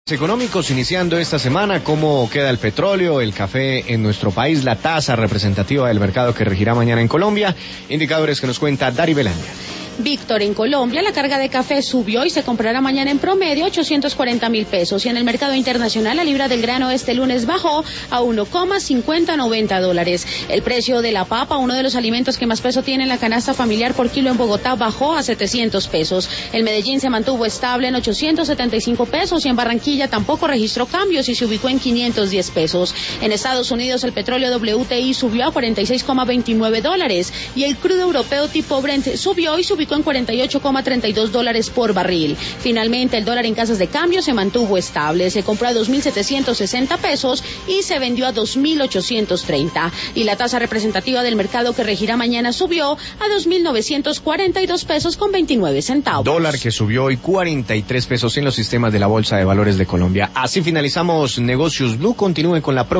Económicos iniciando esta semana, cómo queda el petróleo, el café en nuestro país, la tasa representativa del mercado que regirá mañana en Colombia, indicadores que nos cuenta Dari Belandia. Víctor, en Colombia la carga de café subió y se comprará mañana en promedio 840.000 pesos y en el mercado internacional la libra del grano este lunes bajó a $1,5090. El precio de la papa, uno de los alimentos que más peso tiene en la canasta familiar por kilo en Bogotá, bajó a 700 pesos. El Medellín se mantuvo estable en 875 pesos y en Barranquilla tampoco registró cambios y se ubicó en 510 pesos. En Estados Unidos el petróleo WTI subió a $46,29 y el crudo europeo tipo Brent subió y se ubicó en $48,32 por barril. Finalmente, el dólar en casas de cambio se mantuvo estable. Se compró a 2.760 pesos y se vendió a 2.830. Y la tasa representativa del mercado que regirá mañana subió a 2.942 pesos con 29 centavos. Dólar que subió hoy 43 pesos en los sistemas de la Bolsa de Valores de Colombia. Así finalizamos Negocios Blue. Continúen con la próxima.